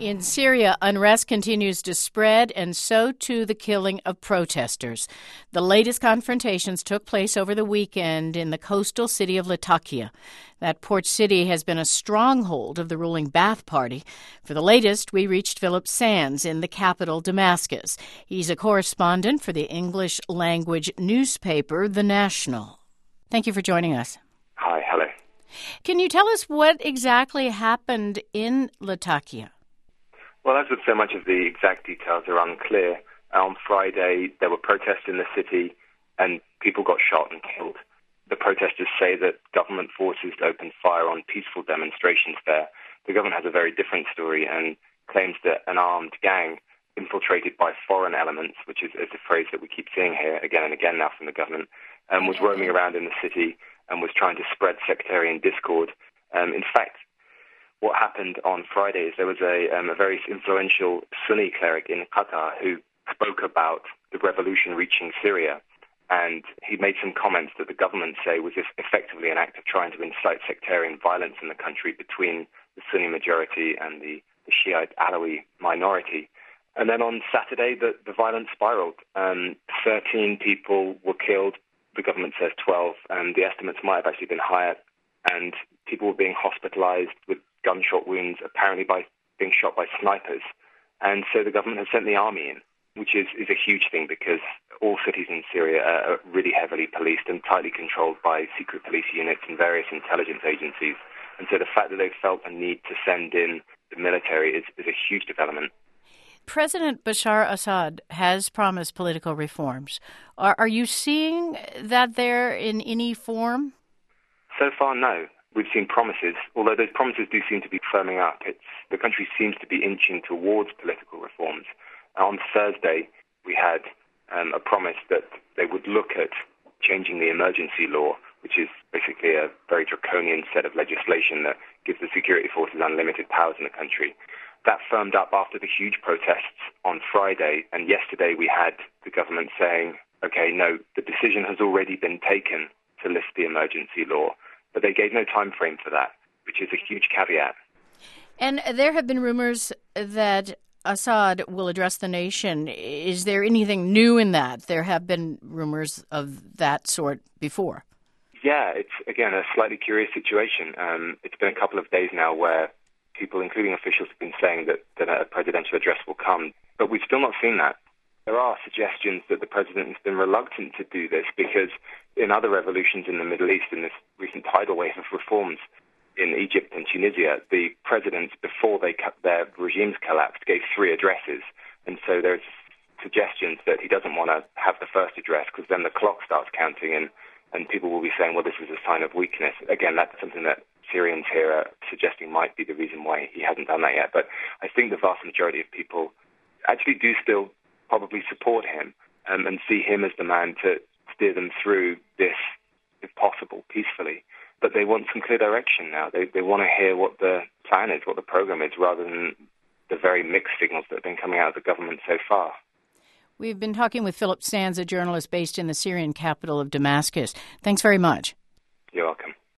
In Syria, unrest continues to spread, and so too the killing of protesters. The latest confrontations took place over the weekend in the coastal city of Latakia. That port city has been a stronghold of the ruling Ba'ath Party. For the latest, we reached Philip Sands in the capital, Damascus. He's a correspondent for the English-language newspaper, The National. Thank you for joining us. Hi, hello. Can you tell us what exactly happened in Latakia? Well, as with so much of the exact details are unclear, on Friday there were protests in the city and people got shot and killed. The protesters say that government forces opened fire on peaceful demonstrations there. The government has a very different story and claims that an armed gang infiltrated by foreign elements, which is a phrase that we keep seeing here again and again now from the government, was roaming around in the city and was trying to spread sectarian discord. In fact, what happened on Friday is there was a very influential Sunni cleric in Qatar who spoke about the revolution reaching Syria, and he made some comments that the government say was effectively an act of trying to incite sectarian violence in the country between the Sunni majority and the Shiite Alawi minority. And then on Saturday, the violence spiraled. 13 people were killed. The government says 12, and the estimates might have actually been higher. And people were being hospitalized with gunshot wounds, apparently by being shot by snipers. And so the government has sent the army in, which is a huge thing because all cities in Syria are really heavily policed and tightly controlled by secret police units and various intelligence agencies. And so the fact that they've felt a need to send in the military is a huge development. President Bashar Assad has promised political reforms. Are you seeing that there in any form? So far, no. We've seen promises, although those promises do seem to be firming up. The country seems to be inching towards political reforms. On Thursday, we had a promise that they would look at changing the emergency law, which is basically a very draconian set of legislation that gives the security forces unlimited powers in the country. That firmed up after the huge protests on Friday, and yesterday we had the government saying, okay, no, the decision has already been taken to lift the emergency law, but they gave no time frame for that, which is a huge caveat. And there have been rumors that Assad will address the nation. Is there anything new in that? There have been rumors of that sort before. Yeah, it's, again, a slightly curious situation. It's been a couple of days now where people, including officials, have been saying that a presidential address will come, but we've still not seen that. There are suggestions that the president has been reluctant to do this because in other revolutions in the Middle East, in this recent tidal wave of reforms in Egypt and Tunisia, the presidents, before their regimes collapsed, gave 3 addresses. And so there's suggestions that he doesn't want to have the first address because then the clock starts counting and people will be saying, well, this is a sign of weakness. Again, that's something that Syrians here are suggesting might be the reason why he hasn't done that yet. But I think the vast majority of people actually do still probably support him and see him as the man to steer them through this, if possible, peacefully. But they want some clear direction now. They want to hear what the plan is, what the program is, rather than the very mixed signals that have been coming out of the government so far. We've been talking with Philip Sands, a journalist based in the Syrian capital of Damascus. Thanks very much. You're welcome.